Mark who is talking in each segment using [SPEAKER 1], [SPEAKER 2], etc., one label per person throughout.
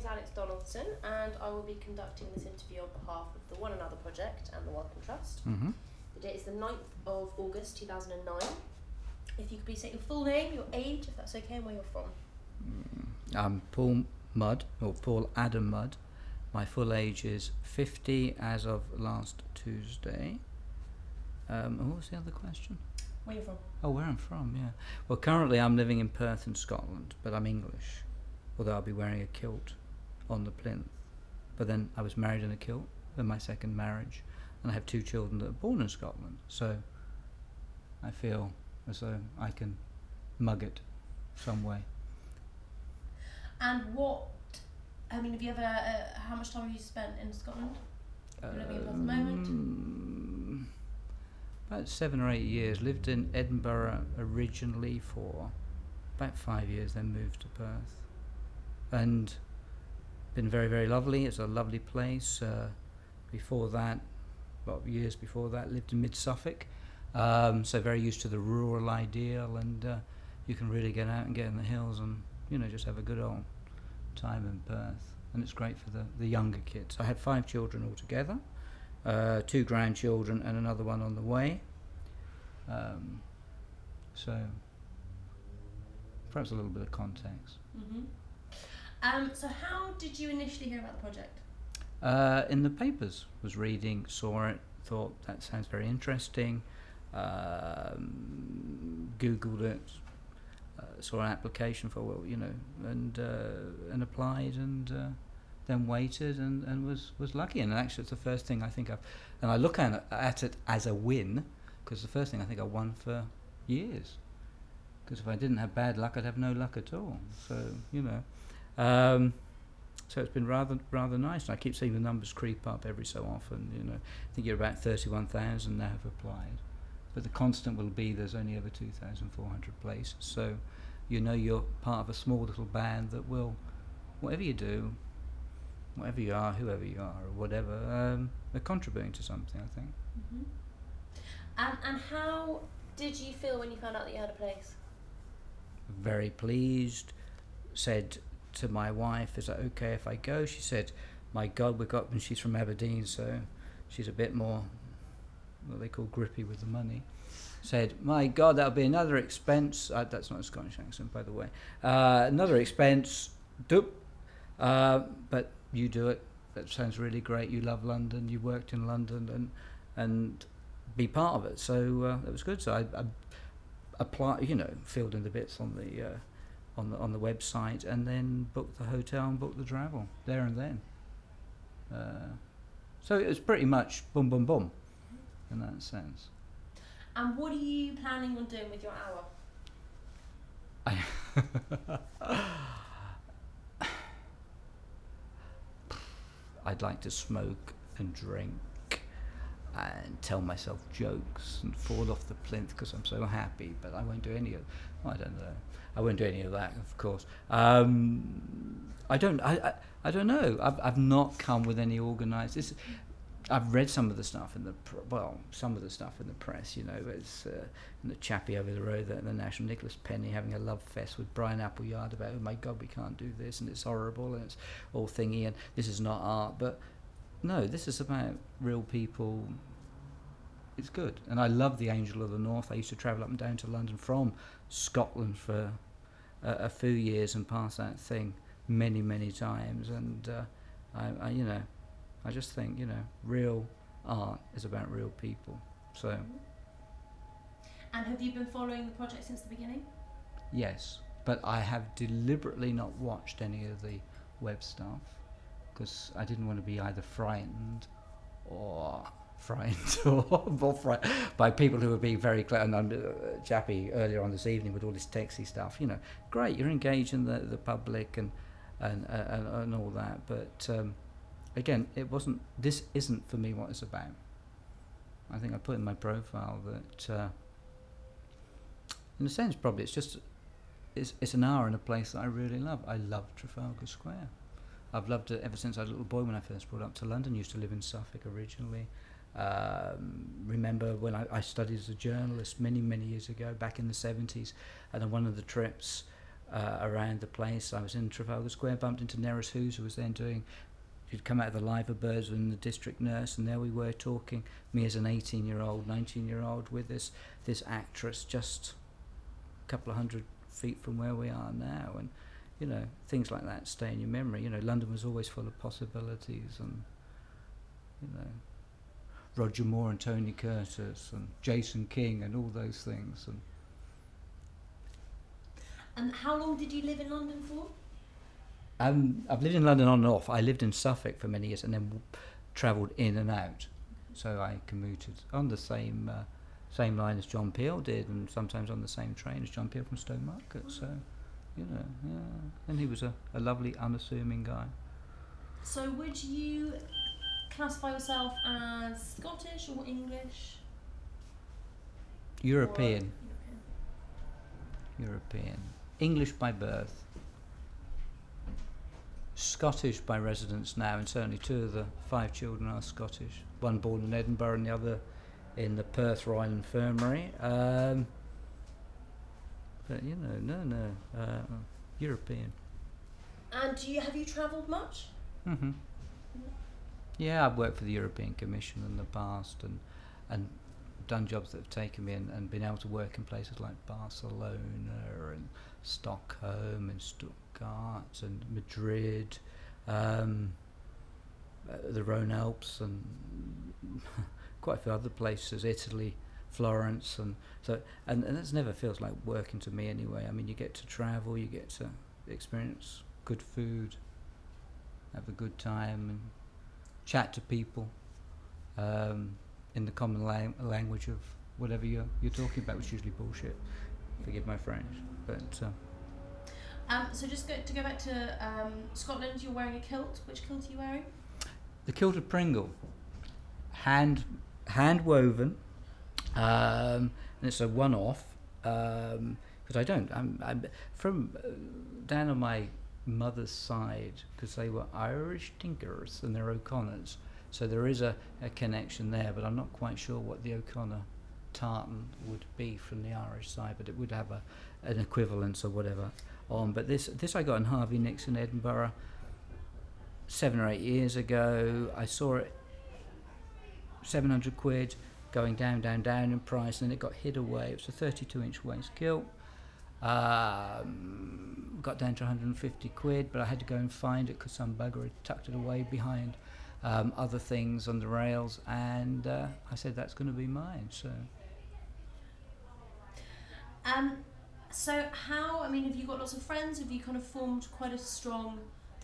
[SPEAKER 1] is Alex Donaldson, and I will be conducting this interview on behalf of the One Another Project and the Wellcome Trust.
[SPEAKER 2] Mm-hmm.
[SPEAKER 1] The date is the 9th of August 2009. If you could please state your full name, your age, if that's okay, and where you're from.
[SPEAKER 2] I'm Paul Mudd, or Paul Adam Mudd. My full age is 50 as of last Tuesday. What was the other question?
[SPEAKER 1] Where you're from.
[SPEAKER 2] Oh, where I'm from, yeah. Well, currently I'm living in Perth in Scotland, but I'm English, although I'll be wearing a kilt on the plinth. But then I was married in a kilt in my second marriage, and I have 2 children that are born in Scotland, so I feel as though I can mug it some way.
[SPEAKER 1] And have you ever, how much time have you spent in Scotland? You're living in Perth at the moment?
[SPEAKER 2] About 7 or 8 years. Lived in Edinburgh originally for about 5 years, then moved to Perth. And been very, very lovely. It's a lovely place. Before that, years before that, lived in mid-Suffolk. So very used to the rural ideal, and you can really get out and get in the hills and, just have a good old time in Perth. And it's great for the younger kids. I had 5 children altogether. 2 grandchildren and another one on the way. So perhaps a little bit of context.
[SPEAKER 1] Mm-hmm. So how did you initially hear about the project?
[SPEAKER 2] In the papers, was reading, saw it, thought that sounds very interesting. Googled it, saw an application for and applied, and then waited and was lucky. And actually it's the first thing I think and I look at it as a win, because the first thing I think I won for years, because if I didn't have bad luck I'd have no luck at all. So so it's been rather nice. I keep seeing the numbers creep up every so often. I think you're about 31,000 now have applied, but the constant will be there's only over 2,400 places, so you're part of a small little band that will, whatever you do, whatever you are, whoever you are, or whatever, they're contributing to something, I think.
[SPEAKER 1] Mm-hmm. And how did you feel when you found out that you had a place?
[SPEAKER 2] Very pleased. Said to my wife, is that okay if I go? She said, my God, and she's from Aberdeen, so she's a bit more, what they call grippy with the money. Said, my God, that'll be another expense. That's not a Scottish accent, by the way. Another expense. Doop. But you do it. That sounds really great. You love London. You worked in London, and be part of it. So that was good. So I applied, filled in the bits on the website, and then booked the hotel and booked the travel there and then. So it was pretty much boom, boom, boom, in that sense.
[SPEAKER 1] And what are you planning on doing with your hour?
[SPEAKER 2] I'd like to smoke and drink and tell myself jokes and fall off the plinth because I'm so happy, but I won't do any of I don't know. I won't do any of that, of course. I don't know. I've not come with any organised. I've read some of the stuff in the press. It's the chappie over the road, the National, Nicholas Penny, having a love fest with Brian Appleyard about, oh my God, we can't do this, and it's horrible, and it's all thingy, and this is not art. But no, this is about real people. It's good, and I love the Angel of the North. I used to travel up and down to London from Scotland for a few years and pass that thing many, many times, and I just think, real art is about real people. So.
[SPEAKER 1] And have you been following the project since the beginning?
[SPEAKER 2] Yes, but I have deliberately not watched any of the web stuff because I didn't want to be either frightened or by people who were being very clear. And Chappie earlier on this evening with all this texty stuff, great, you're engaging the public and all that, but. Again, this isn't for me what it's about. I think I put in my profile that, in a sense, probably it's an hour in a place that I really love. I love Trafalgar Square. I've loved it ever since I was a little boy when I first brought up to London. Used to live in Suffolk originally. Remember when I studied as a journalist many, many years ago, back in the 70s, and on one of the trips, around the place. I was in Trafalgar Square, bumped into Neris Hughes, who was then she'd come out of the Liver Birds and the district nurse, and there we were talking, me as an 18-year-old, 19-year-old, with this actress just a couple of 100 feet from where we are now. And, you know, things like that stay in your memory. You know, London was always full of possibilities, and, you know, Roger Moore and Tony Curtis and Jason King and all those things.
[SPEAKER 1] And how long did you live in London for?
[SPEAKER 2] I've lived in London on and off. I lived in Suffolk for many years and then travelled in and out. So I commuted on the same line as John Peel did, and sometimes on the same train as John Peel from Stowmarket. So, you know, yeah. And he was a lovely, unassuming guy.
[SPEAKER 1] So would you classify yourself as Scottish or English?
[SPEAKER 2] European. English by birth. Scottish by residence now, and certainly 2 of the 5 children are Scottish. One born in Edinburgh and the other in the Perth Royal Infirmary. But, you know, European.
[SPEAKER 1] And have you travelled much?
[SPEAKER 2] Mm-hmm. Yeah, I've worked for the European Commission in the past and done jobs that have taken me and been able to work in places like Barcelona and Stockholm and Stuttgart and Madrid, the Rhone Alps and quite a few other places, Italy, Florence, and that never feels like working to me anyway. I mean, you get to travel, you get to experience good food, have a good time, and chat to people in the common language of whatever you're talking about, which is usually bullshit. Forgive my French, but.
[SPEAKER 1] So just to go back to Scotland, you're wearing a kilt. Which kilt are you wearing?
[SPEAKER 2] The kilt of Pringle, hand woven, and it's a one-off. Because I'm from down on my mother's side, because they were Irish tinkers and they're O'Connors, so there is a connection there. But I'm not quite sure what the O'Connor tartan would be from the Irish side, but it would have an equivalence or whatever on. But this I got in Harvey Nicks in Edinburgh 7 or 8 years ago. I saw it 700 quid, going down in price, and then it got hid away. It was a 32-inch waist kilt. Got down to 150 quid, but I had to go and find it because some bugger had tucked it away behind other things on the rails, and I said that's going to be mine.
[SPEAKER 1] So how, I mean, have you got lots of friends? Have you kind of formed quite a strong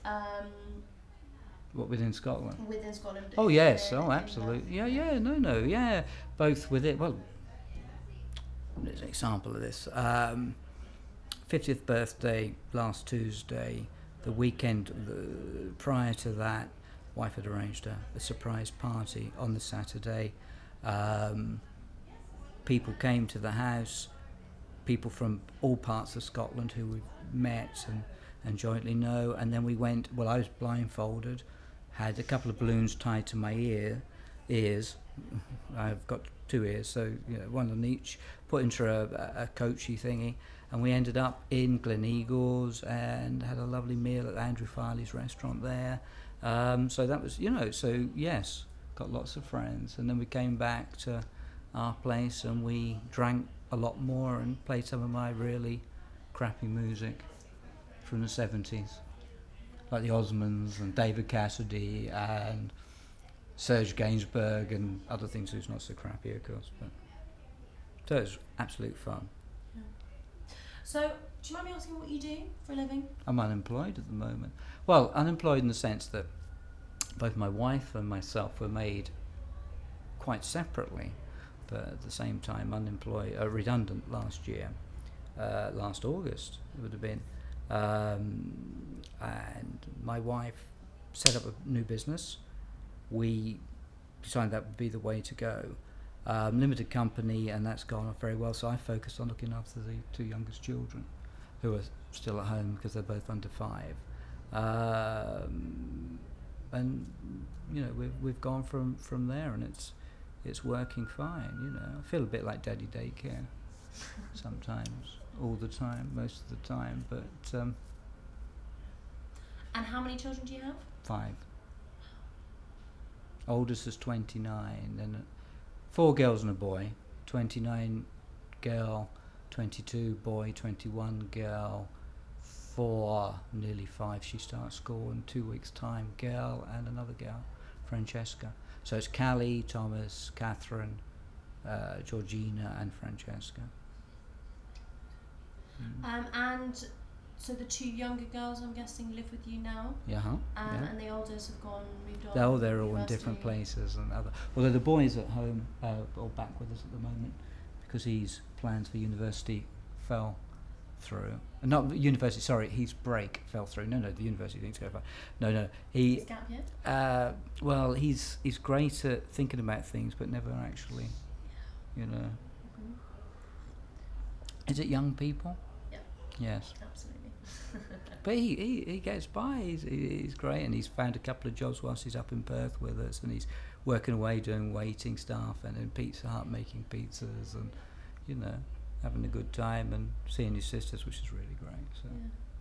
[SPEAKER 2] what, within Scotland?
[SPEAKER 1] Within Scotland.
[SPEAKER 2] Oh yes, absolutely. Yeah. Both with it. Well, there's an example of this. 50th birthday last Tuesday. The weekend prior to that, wife had arranged a surprise party on the Saturday. People came to the house. People from all parts of Scotland who we've met and jointly know. And then we went. Well, I was blindfolded. Had a couple of balloons tied to my ears. I've got 2 ears, so one on each. Put into a coachy thingy, and we ended up in Gleneagles and had a lovely meal at Andrew Farley's restaurant there. So that was, so yes, got lots of friends, and then we came back to our place and we drank a lot more and played some of my really crappy music from the 70s. Like the Osmonds and David Cassidy and Serge Gainsbourg and other things who's not so crappy, of course. But so it was absolute fun.
[SPEAKER 1] Yeah. So, do you mind me asking what you do for a living?
[SPEAKER 2] I'm unemployed at the moment. Well, unemployed in the sense that both my wife and myself were made quite separately, but at the same time redundant last year, last August it would have been. And my wife set up a new business. We decided that would be the way to go. Limited company, and that's gone off very well. So I focused on looking after the 2 youngest children, who are still at home because they're both under 5. And we've gone from there, and it's working fine. I feel a bit like daddy daycare sometimes. all the time, most of the time, but
[SPEAKER 1] And how many children do you have?
[SPEAKER 2] 5. Oldest is 29, and 4 girls and a boy. 29 girl, 22 boy, 21 girl, 4, nearly 5 she starts school in 2 weeks' time, girl and another girl, Francesca. So it's Callie, Thomas, Catherine, Georgina and Francesca.
[SPEAKER 1] And so the 2 younger girls, I'm guessing, live with you now?
[SPEAKER 2] Yeah. Yeah.
[SPEAKER 1] And the oldest have moved on?
[SPEAKER 2] They're all in different places and other. Although the boy's at home, or back with us at the moment, because his plans for university fell through. Not university, sorry, his break fell through. No, the university thing's going fine. No,
[SPEAKER 1] His gap year?
[SPEAKER 2] Well, he's great at thinking about things, but never actually, you know.
[SPEAKER 1] Mm-hmm.
[SPEAKER 2] Is it young people?
[SPEAKER 1] Yeah.
[SPEAKER 2] Yes.
[SPEAKER 1] Absolutely.
[SPEAKER 2] But he gets by. He's great, and he's found a couple of jobs whilst he's up in Perth with us, and he's working away doing waiting staff and in Pizza Hut making pizzas, and you know, having a good time and seeing his sisters, which is really great. So.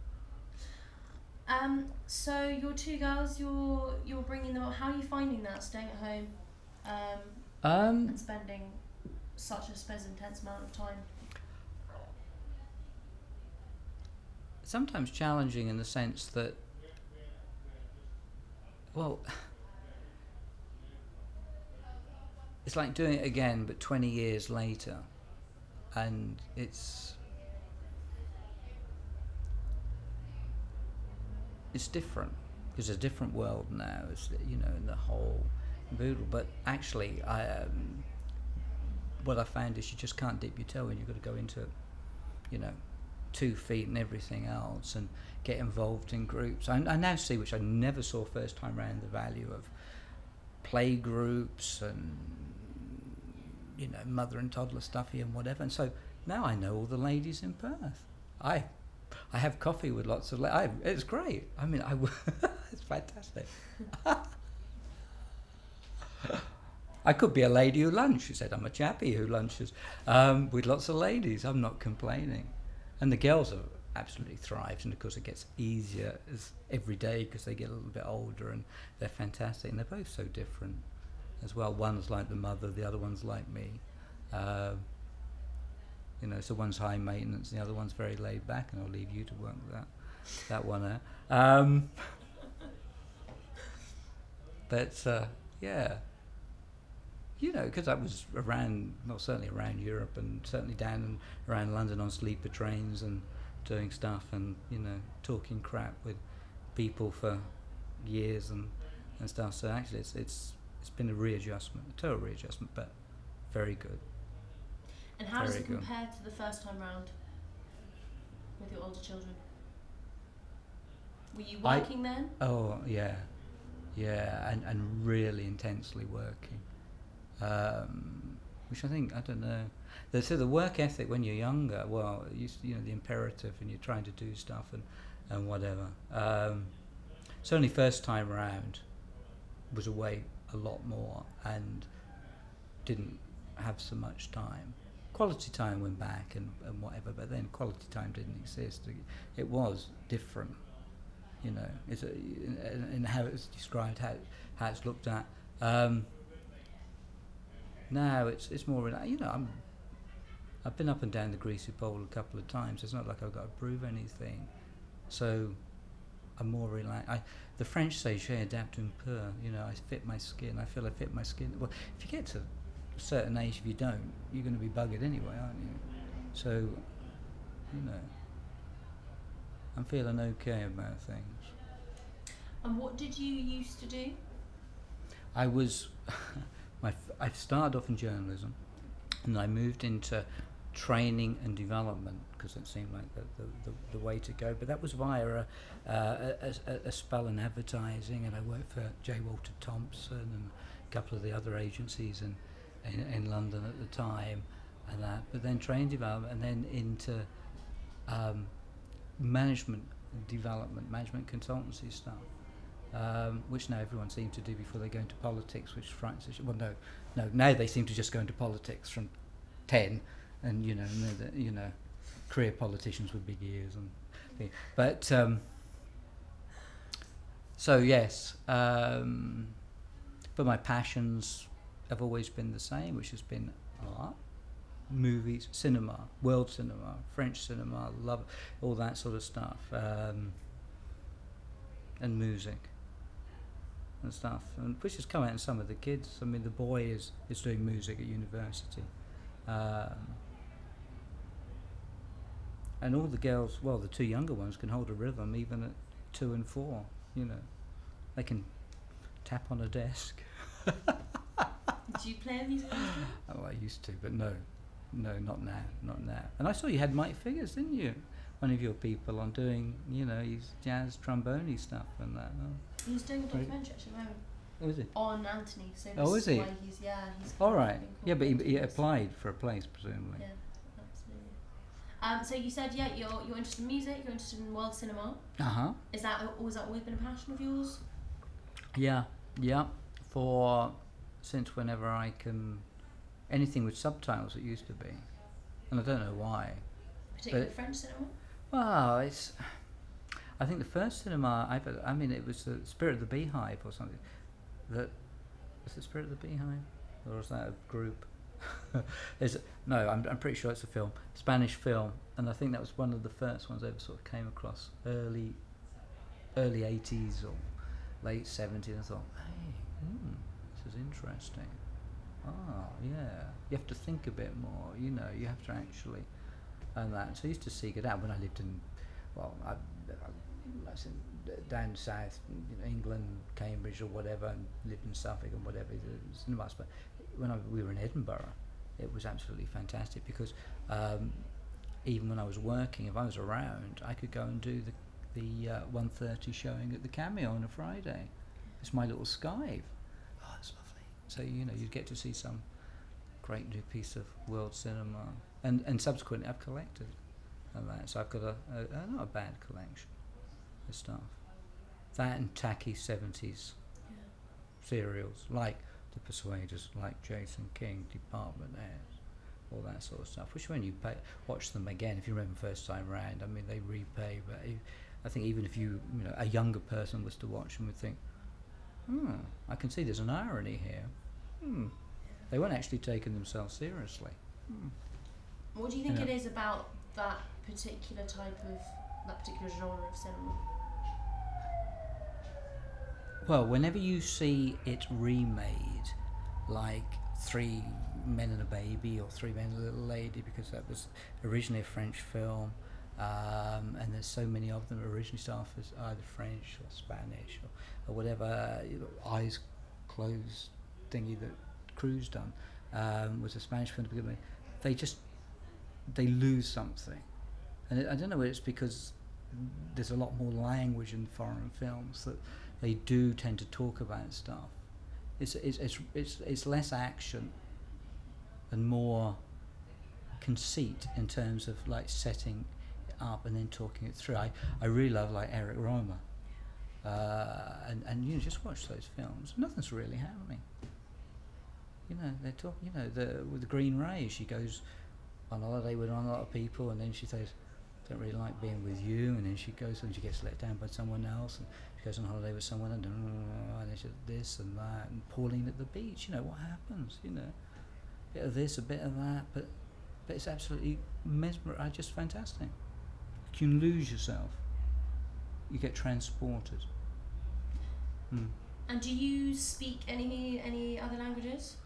[SPEAKER 1] Yeah. So your 2 girls, you're bringing them up. How are you finding that, staying at home, and spending such, I suppose, intense amount of time?
[SPEAKER 2] Sometimes challenging in the sense that, well, it's like doing it again but 20 years later, and it's different because it's a different world now, it's, you know, in the whole boodle. But actually what I found is you just can't dip your toe in. You've got to go into, you know, 2 feet and everything else, and get involved in groups. I now see, which I never saw first time around, the value of play groups and, you know, mother and toddler stuff here and whatever. And so now I know all the ladies in Perth. I have coffee with lots of it's great. I mean, it's fantastic. I could be a lady who lunch. She said I'm a chappie who lunches with lots of ladies. I'm not complaining. And the girls have absolutely thrived, and of course it gets easier every day because they get a little bit older, and they're fantastic, and they're both so different as well. One's like the mother, the other one's like me. You know, so one's high maintenance, the other one's very laid back, and I'll leave you to work that one out. But yeah, you know, because I was around, well, certainly around Europe, and certainly down and around London on sleeper trains and doing stuff, and, you know, talking crap with people for years and stuff. So actually it's been a readjustment, a total readjustment, but very good.
[SPEAKER 1] And how does it compare to the first time round with your older children? Were you working then?
[SPEAKER 2] Oh, yeah, and really intensely working. Which I think, I don't know. So the work ethic when you're younger, well, you know, the imperative, and you're trying to do stuff and whatever. Certainly first time round was away a lot more and didn't have so much time. Quality time went back and whatever, but then quality time didn't exist. It was different, you know. It's in how it's described, how it's looked at. Now it's more, you know, I've been up and down the greasy pole a couple of times. It's not like I've got to prove anything, so I'm more relaxed. The French say "j'ai adapté un peu," you know, I fit my skin. I feel I fit my skin. Well, if you get to a certain age, if you don't, you're going to be buggered anyway, aren't you? So, you know, I'm feeling okay about things.
[SPEAKER 1] And what did you used to do?
[SPEAKER 2] I was, I started off in journalism, and I moved into training and development because it seemed like the way to go. But that was via a spell in advertising, and I worked for J. Walter Thompson and a couple of the other agencies in London at the time, and that. But then training development, and then into management development, management consultancy stuff. Which now everyone seems to do before they go into politics, which frightens us. Well, no. Now they seem to just go into politics from 10, and you know, career politicians with big ears and but so yes, but my passions have always been the same, which has been art, movies, cinema, world cinema, French cinema, love all that sort of stuff, and music and stuff, and which has come out in some of the kids. I mean, the boy is doing music at university, and all the girls, well, the two younger ones can hold a rhythm even at 2 and 4. You know, they can tap on a desk.
[SPEAKER 1] Do you play a musical instrument?
[SPEAKER 2] Oh, I used to, but no, not now. And I saw you had Mike Figures, didn't you? One of your people on doing, you know, his jazz trombone stuff and that. Oh.
[SPEAKER 1] He's doing a documentary at the moment.
[SPEAKER 2] Oh, is it?
[SPEAKER 1] On Anthony. So
[SPEAKER 2] oh, is he?
[SPEAKER 1] He's
[SPEAKER 2] all right. Yeah, but he applied for a place, presumably.
[SPEAKER 1] Yeah, absolutely. So you said, yeah, you're interested in music, you're interested in world cinema. Was that always been a passion of yours?
[SPEAKER 2] Yeah. Since whenever I can, anything with subtitles it used to be, and I don't know why.
[SPEAKER 1] Particularly French cinema?
[SPEAKER 2] Well, I think the first cinema it was the Spirit of the Beehive or something. Was it Spirit of the Beehive, or was that a group? No, I'm pretty sure it's a film, Spanish film, and I think that was one of the first ones I ever sort of came across, early 80s or late 70s. I thought, hey, this is interesting. Yeah, you have to think a bit more, you know, you have to actually, and that. So I used to seek it out when I lived in, well, I was down south, you know, England, Cambridge or whatever, and lived in Suffolk and whatever, the cinemas. But when we were in Edinburgh, it was absolutely fantastic because even when I was working, if I was around, I could go and do the 1:30 showing at the Cameo on a Friday. It's my little Skive. Oh, it's lovely. So, you know, you get to see some great new piece of world cinema, and subsequently I've collected and that. So I've got a not a bad collection of stuff. That and tacky 70s serials like The Persuaders, like Jason King, Department S, all that sort of stuff. Which when you watch them again, if you remember first time round, I mean they repay. But I think even if you know a younger person was to watch them, would think, I can see there's an irony here. They weren't actually taking themselves seriously.
[SPEAKER 1] What do you think it is about that particular genre of cinema?
[SPEAKER 2] Well, whenever you see it remade, like Three Men and a Baby or Three Men and a Little Lady, because that was originally a French film, and there's so many of them originally started as either French or Spanish or whatever. You know, Eyes Closed thingy that Cruise done was a Spanish film to begin with. They lose something, and I don't know whether it's because there's a lot more language in foreign films that they do tend to talk about stuff. It's less action and more conceit in terms of like setting it up and then talking it through. I really love like Eric Romer, and you know, just watch those films. Nothing's really happening. You know, they're talking. You know, with the Green Ray, she goes on holiday with a lot of people, and then she says, "Don't really like being with you," and then she goes and she gets let down by someone else, and she goes on holiday with someone, and then she this and that, and Pauline at the beach. You know what happens? You know, a bit of this, a bit of that, but it's absolutely just fantastic. You can lose yourself. You get transported.
[SPEAKER 1] And do you speak any other languages?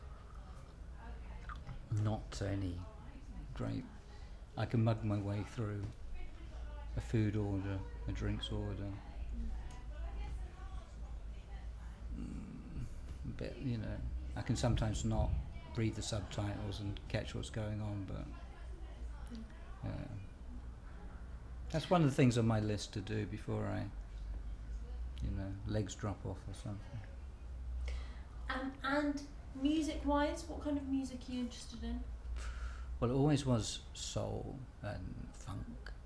[SPEAKER 2] Not any great. I can mug my way through a food order, a drinks order. But you know, I can sometimes not read the subtitles and catch what's going on, but that's one of the things on my list to do before I, you know, legs drop off or something.
[SPEAKER 1] And music-wise, what kind of music are you interested in?
[SPEAKER 2] Well, it always was soul and funk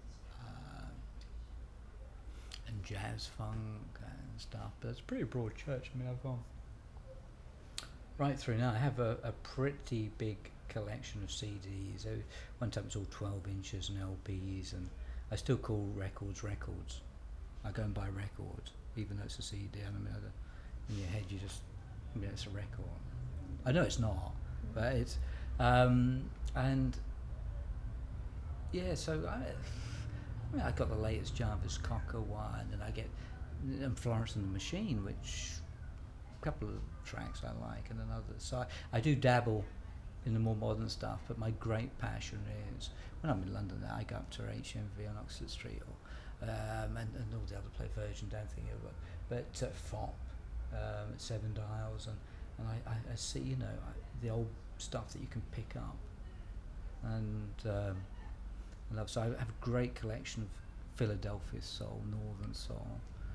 [SPEAKER 2] and jazz funk and stuff, but it's a pretty broad church. I mean, I've gone right through now. I have a pretty big collection of CDs. One time it was all 12 inches and LPs, and I still call records. I go and buy records, even though it's a CD. I mean, in your head you just, it's a record. I know it's not, but it's, and yeah, so I got the latest Jarvis Cocker one, and I get Florence and the Machine, which a couple of tracks I like, and another. So I do dabble in the more modern stuff, but my great passion is, when I'm in London, I go up to HMV on Oxford Street, or, and all the other play Virgin, don't think of it, but FOP, at Seven Dials, and I see, the old stuff that you can pick up, and I love. So I have a great collection of Philadelphia soul, northern soul,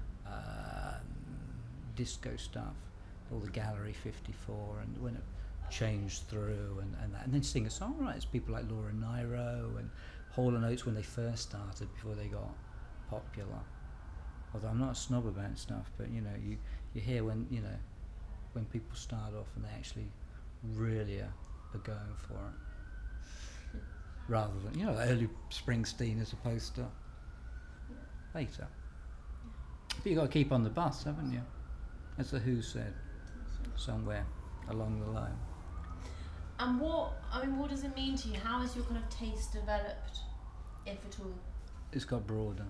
[SPEAKER 2] disco stuff, all the Gallery 54, and when it changed through, and that, and then singer-songwriters, people like Laura Nyro and Hall & Oates when they first started, before they got popular. Although I'm not a snob about stuff, but you hear when people start off and they actually really are going for it, rather than early Springsteen as opposed to later. But you got to keep on the bus, haven't you? As the Who said somewhere along the line.
[SPEAKER 1] And what does it mean to you? How has your kind of taste developed, if at all?
[SPEAKER 2] It's got broader.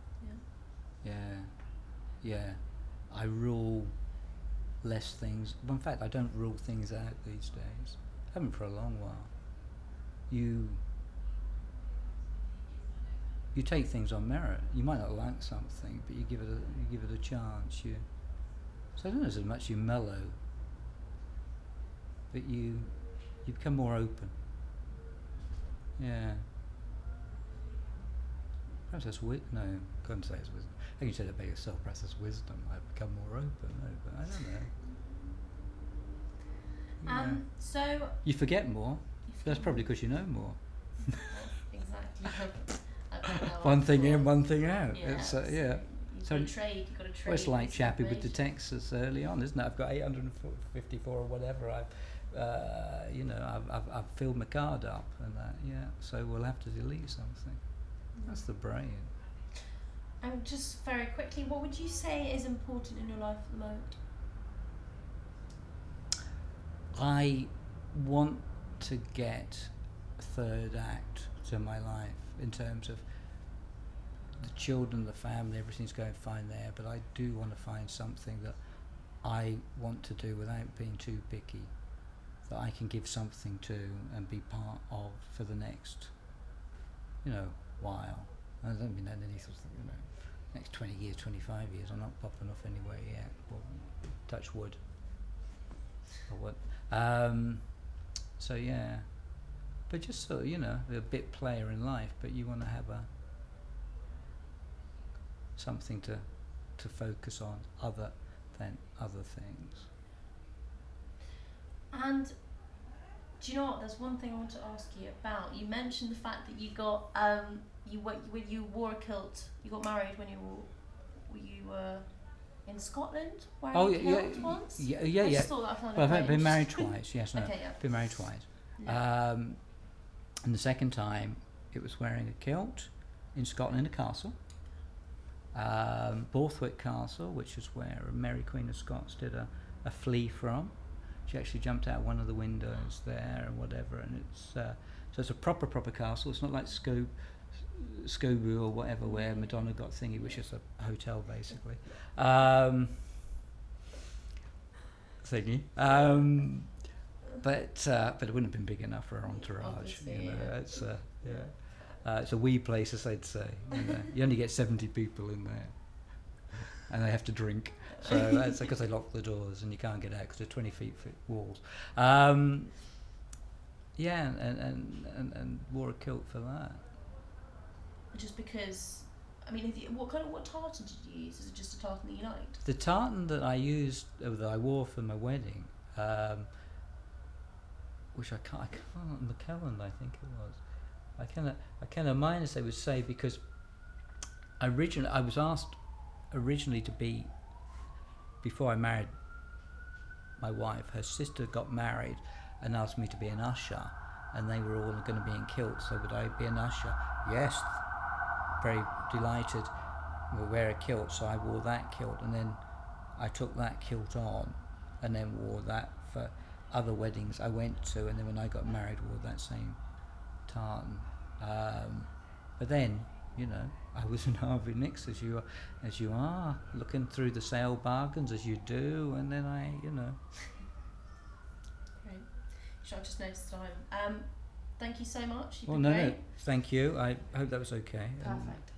[SPEAKER 2] Yeah. I rule less things. Well, in fact, I don't rule things out these days. I haven't for a long while. You take things on merit. You might not like something, but you give it a chance. So I don't know as much you mellow, but you become more open. Yeah. Perhaps that's no, I couldn't say it's wisdom. I can say that about yourself. Perhaps that's wisdom. I've become more open. No, but I don't know. Yeah.
[SPEAKER 1] So
[SPEAKER 2] you forget more. That's probably because you know more.
[SPEAKER 1] Exactly.
[SPEAKER 2] One thing in, one thing out.
[SPEAKER 1] Yeah.
[SPEAKER 2] It's
[SPEAKER 1] You've got to trade.
[SPEAKER 2] Well, it's like Chappie with the Texas early on, isn't it? I've got 854 or whatever. I've filled my card up and that. Yeah. So we'll have to delete something. That's the brain.
[SPEAKER 1] And just very quickly, what would you say is important in your life at the moment?
[SPEAKER 2] I want to get a third act to my life in terms of the children, the family, everything's going fine there, but I do want to find something that I want to do without being too picky, that I can give something to and be part of for the next, while. I don't mean that in any sort of, next 20 years, 25 years. I'm not popping off anywhere yet. Well, touch wood. Or what? So yeah, but just so a bit player in life, but you want to have something to focus on other than other things.
[SPEAKER 1] And do you know what? There's one thing I want to ask you about. You mentioned the fact that you got you wore a kilt. You got married when you were in Scotland wearing a kilt once.
[SPEAKER 2] Yeah.
[SPEAKER 1] I just thought that sounded
[SPEAKER 2] Well, I've been married twice. Yes, no,
[SPEAKER 1] okay, yeah.
[SPEAKER 2] Been married twice.
[SPEAKER 1] Yeah.
[SPEAKER 2] And the second time, it was wearing a kilt in Scotland, in a castle. Borthwick Castle, which is where Mary Queen of Scots did a flea from. She actually jumped out one of the windows there and whatever, and it's so it's a proper castle. It's not like Scooby or whatever where Madonna got thingy, which is a hotel basically. Thingy. But it wouldn't have been big enough for her entourage. It's it's a wee place, as they'd say. You only get 70 people in there, and they have to drink. So that's because they lock the doors and you can't get out because they're 20 feet thick walls. And wore a kilt for that.
[SPEAKER 1] Just because, what tartan did you use? Is it just a tartan that you liked?
[SPEAKER 2] The tartan that I used, that I wore for my wedding, which I can't, McKellen, I think it was. I cannot minus, they would say, because I was asked originally to be, before I married my wife, her sister got married and asked me to be an usher, and they were all going to be in kilts, so would I be an usher? Yes, very delighted. We'll wear a kilt, so I wore that kilt, and then I took that kilt on, and then wore that for other weddings I went to, and then when I got married, wore that same tartan. But then, you know, I was in Harvey Nicks as you are, looking through the sale bargains as you do, and then I, you know.
[SPEAKER 1] Great. I've just noticed time. Thank you so much. You've
[SPEAKER 2] Well,
[SPEAKER 1] been
[SPEAKER 2] no,
[SPEAKER 1] great.
[SPEAKER 2] thank you. I hope that was okay.
[SPEAKER 1] Perfect.